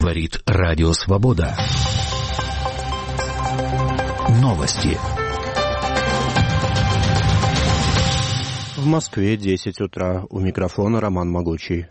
Говорит Радио Свобода. Новости. В Москве 10 утра. У микрофона Роман Могучий.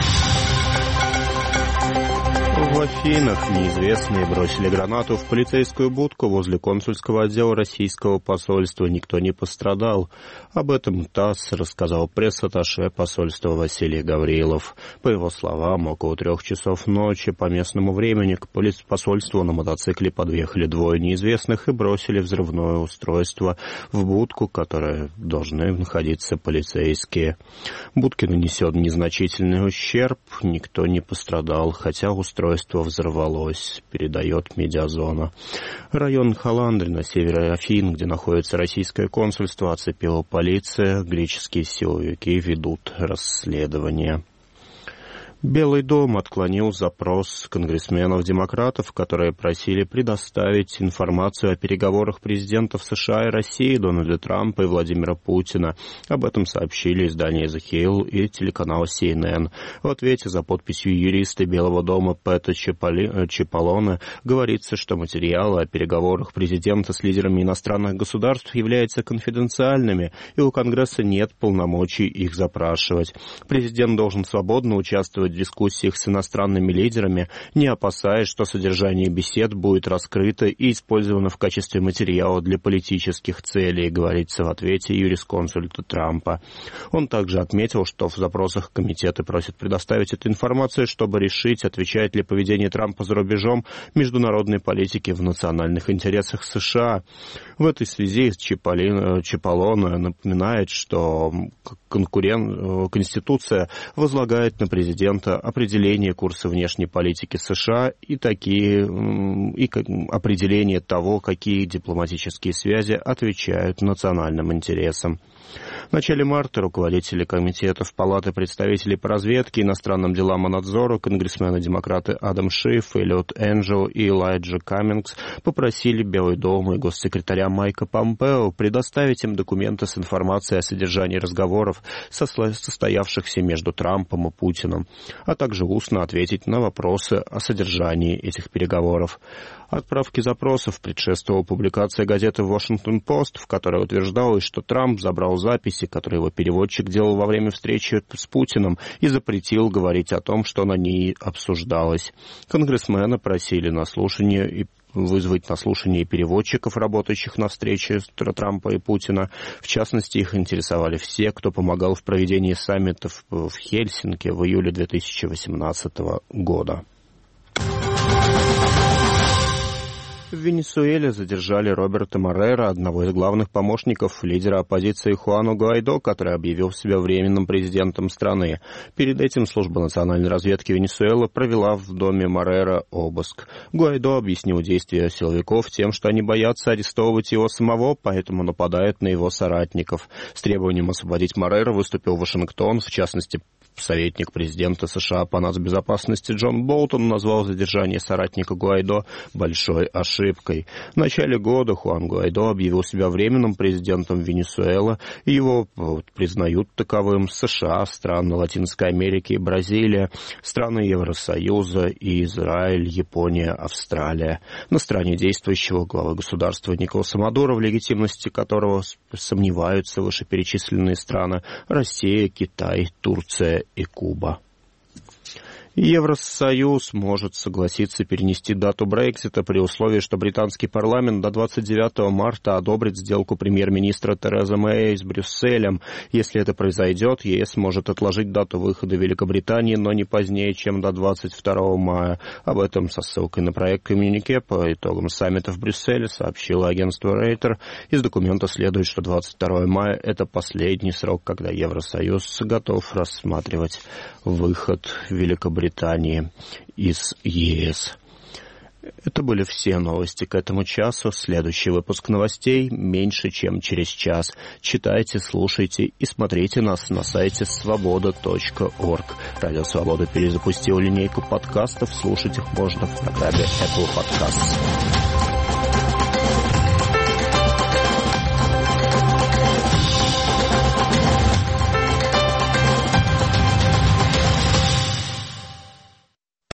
В Афинах неизвестные бросили гранату в полицейскую будку возле консульского отдела российского посольства. Никто не пострадал. Об этом ТАСС рассказал пресс-атташе посольства Василий Гаврилов. По его словам, около 3 часов ночи по местному времени к посольству на мотоцикле подъехали 2 неизвестных и бросили взрывное устройство в будку, в которой должны находиться полицейские. Будке нанесен незначительный ущерб, никто не пострадал, хотя устройство взорвалось, передает Медиазона. Район Халандри на севере Афин, где находится российское консульство, оцепила полиция. Греческие силовики ведут расследование. Белый дом отклонил запрос конгрессменов-демократов, которые просили предоставить информацию о переговорах президентов США и России Дональда Трампа и Владимира Путина. Об этом сообщили издание The Hill и телеканал CNN. В ответе за подписью юриста Белого дома Пэта Чиполлоне говорится, что материалы о переговорах президента с лидерами иностранных государств являются конфиденциальными, и у Конгресса нет полномочий их запрашивать. Президент должен свободно участвовать в дискуссиях с иностранными лидерами, не опасаясь, что содержание бесед будет раскрыто и использовано в качестве материала для политических целей, говорится в ответе юрисконсульта Трампа. Он также отметил, что в запросах комитеты просят предоставить эту информацию, чтобы решить, отвечает ли поведение Трампа за рубежом международной политики в национальных интересах США. В этой связи Чиполлоне напоминает, что Конституция возлагает на президента определение курса внешней политики США и определение того, какие дипломатические связи отвечают национальным интересам. В начале марта руководители комитетов Палаты представителей по разведке, иностранным делам и надзору, конгрессмены-демократы Адам Шиф, Эллиот Энджел и Элайджа Каммингс попросили Белый дом и госсекретаря Майка Помпео предоставить им документы с информацией о содержании разговоров, состоявшихся между Трампом и Путиным, а также устно ответить на вопросы о содержании этих переговоров. Отправке запросов предшествовала публикация газеты «Вашингтон-Пост», в которой утверждалось, что Трамп забрал записи, которые его переводчик делал во время встречи с Путиным, и запретил говорить о том, что на ней обсуждалось. Конгрессмены просили вызвать на слушание переводчиков, работающих на встрече Трампа и Путина. В частности, их интересовали все, кто помогал в проведении саммитов в Хельсинки в июле 2018 года. В Венесуэле задержали Роберто Моррера, одного из главных помощников лидера оппозиции Хуану Гуайдо, который объявил себя временным президентом страны. Перед этим служба национальной разведки Венесуэлы провела в доме Моррера обыск. Гуайдо объяснил действия силовиков тем, что они боятся арестовывать его самого, поэтому нападают на его соратников. С требованием освободить Моррера выступил Вашингтон, в частности, советник президента США по нацбезопасности Джон Болтон назвал задержание соратника Гуайдо большой ошибкой. В начале года Хуан Гуайдо объявил себя временным президентом Венесуэлы, и его признают таковым США, страны Латинской Америки и Бразилия, страны Евросоюза и Израиль, Япония, Австралия. На стороне действующего главы государства Николаса Мадуро, в легитимности которого сомневаются вышеперечисленные страны Россия, Китай, Турция и Куба. Евросоюз может согласиться перенести дату Брексита при условии, что британский парламент до 29 марта одобрит сделку премьер-министра Терезы Мэй с Брюсселем. Если это произойдет, ЕС может отложить дату выхода Великобритании, но не позднее, чем до 22 мая. Об этом со ссылкой на проект коммюнике по итогам саммита в Брюсселе сообщило агентство Рейтер. Из документа следует, что 22 мая – это последний срок, когда Евросоюз готов рассматривать выход Великобритании из ЕС. Это были все новости к этому часу. Следующий выпуск новостей меньше, чем через час. Читайте, слушайте и смотрите нас на сайте svoboda.org. Радио Свобода перезапустил линейку подкастов. Слушать их можно в программе Apple Podcasts.